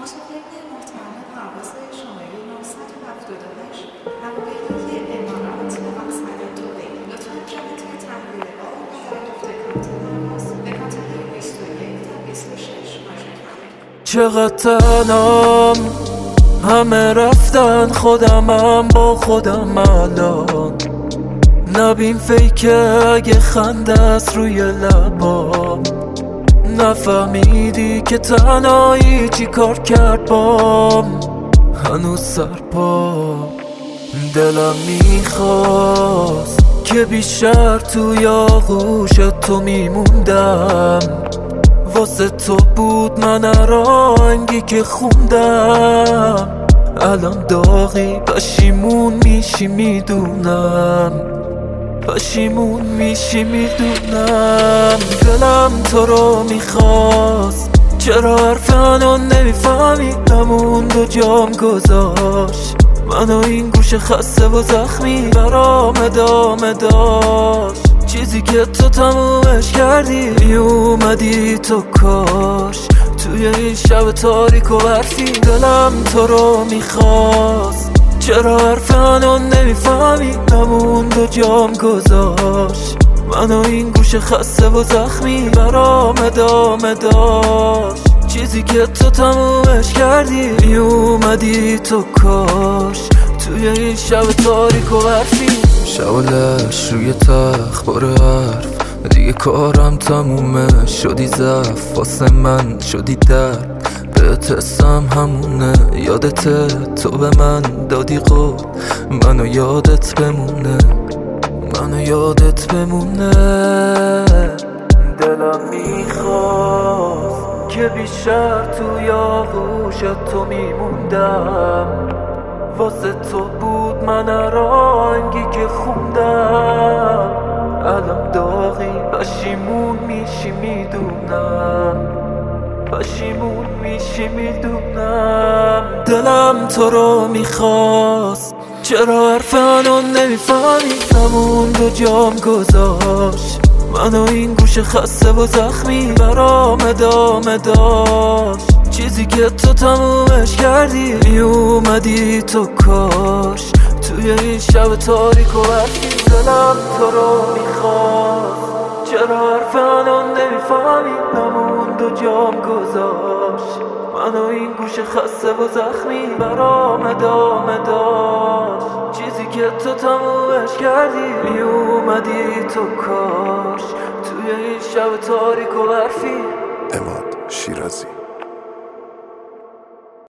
متفق محترم پرواز شماره 978 هواپیمای امارات به مقصد دبی لطفاً جهت تحویل بار و دریافت کارت پرواز به کاتگوری 21 تا 26 مراجعه کنید. چقدر تنهام، همه رفتن، خودمم با خودم الان. نبین فیکه اگه خنده است روی لبام. نفهمیدی که تنهایی چی کار کرد بام. هنوز سرپام، دلم میخواست که بیشتر توی آغوش تو میموندم. واسه تو بود من رنگی که خوندم. الان داغی پشیمون میشی میدونم، پشیمون میشی میدونم. دلم تو رو میخواست، چرا حرف منو نمیفهمی؟ نموند و جام گذاشت منو این گوش خسته و زخمی برام ادامه داشت. چیزی که تو تمومش کردی میومدی تو کاش توی این شب تاریک و برفی. دلم تو رو میخواست، چرا حرف منو نمیفهمی؟ نموند و جام گذاشت منو این گوش خسته و زخمی برام ادامه داشت. چیزی که تو تمومش کردی میومدی تو کاش توی این شب تاریک و برفی. شعلش روی تخت باره حرف دیگه کارم تمومه. شدی ضعف واسه من، شدی درد بهت اسم همونه. یادته تو به من دادی قول منو یادت بمونه، منو یادت بمونه. دلم میخواست که بیشتر توی آغوش تو میموندم. واسه تو بود من رنگی که خوندم. الان داغی پشیمون میشی میدونم، پشیمون میشی میدونم. دلم تو رو میخواست، چرا حرف منو نمیفهمی؟ نموند و جام گذاشت منو این گوش خسته و زخمی برام ادامه داشت. چیزی که تو تمومش کردی میومدی تو کاش توی این شب تاریک و برفی. دلم تو رو میخواست، چرا حرف منو نمیفهمی؟ نموند و جام گذاشت منو این گوش خسته و زخمی برام ادامه داشت. چیزی که تو تمومش کردی میومدی تو کاش توی این شب تاریک و برفی. عماد شیرازی.